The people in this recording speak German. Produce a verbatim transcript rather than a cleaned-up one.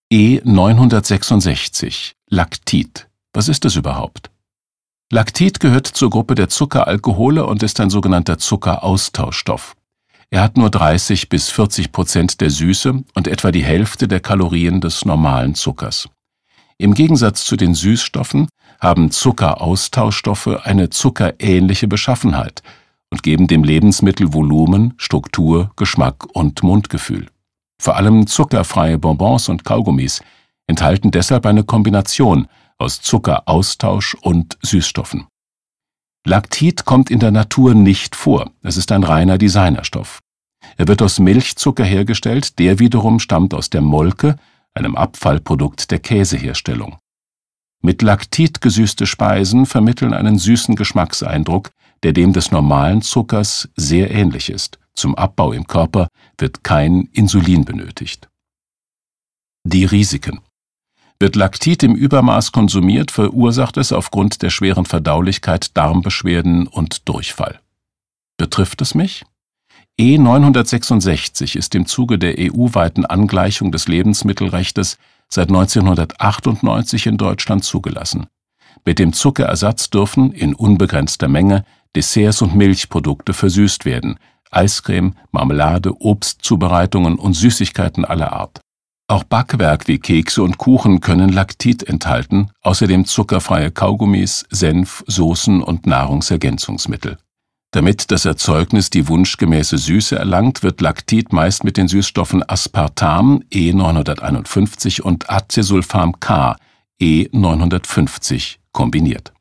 E neunhundertsechsundsechzig Lactit. Was ist es überhaupt? Lactit gehört zur Gruppe der Zuckeralkohole und ist ein sogenannter Zuckeraustauschstoff. Er hat nur dreißig bis vierzig Prozent der Süße und etwa die Hälfte der Kalorien des normalen Zuckers. Im Gegensatz zu den Süßstoffen haben Zuckeraustauschstoffe eine zuckerähnliche Beschaffenheit und geben dem Lebensmittel Volumen, Struktur, Geschmack und Mundgefühl. Vor allem zuckerfreie Bonbons und Kaugummis enthalten deshalb eine Kombination aus Zuckeraustausch und Süßstoffen. Lactit kommt in der Natur nicht vor, es ist ein reiner Designerstoff. Er wird aus Milchzucker hergestellt, der wiederum stammt aus der Molke, einem Abfallprodukt der Käseherstellung. Mit Lactit gesüßte Speisen vermitteln einen süßen Geschmackseindruck, der dem des normalen Zuckers sehr ähnlich ist. Zum Abbau im Körper wird kein Insulin benötigt. Die Risiken. Wird Lactit im Übermaß konsumiert, verursacht es aufgrund der schweren Verdaulichkeit Darmbeschwerden und Durchfall. Betrifft es mich? E neunhundertsechsundsechzig ist im Zuge der E U-weiten Angleichung des Lebensmittelrechtes seit neunzehnhundertachtundneunzig in Deutschland zugelassen. Mit dem Zuckerersatz dürfen in unbegrenzter Menge Desserts und Milchprodukte versüßt werden, Eiscreme, Marmelade, Obstzubereitungen und Süßigkeiten aller Art. Auch Backwerk wie Kekse und Kuchen können Lactit enthalten, außerdem zuckerfreie Kaugummis, Senf, Soßen und Nahrungsergänzungsmittel. Damit das Erzeugnis die wunschgemäße Süße erlangt, wird Lactit meist mit den Süßstoffen Aspartam E neunhunderteinundfünfzig und Acesulfam K E neunhundertfünfzig kombiniert.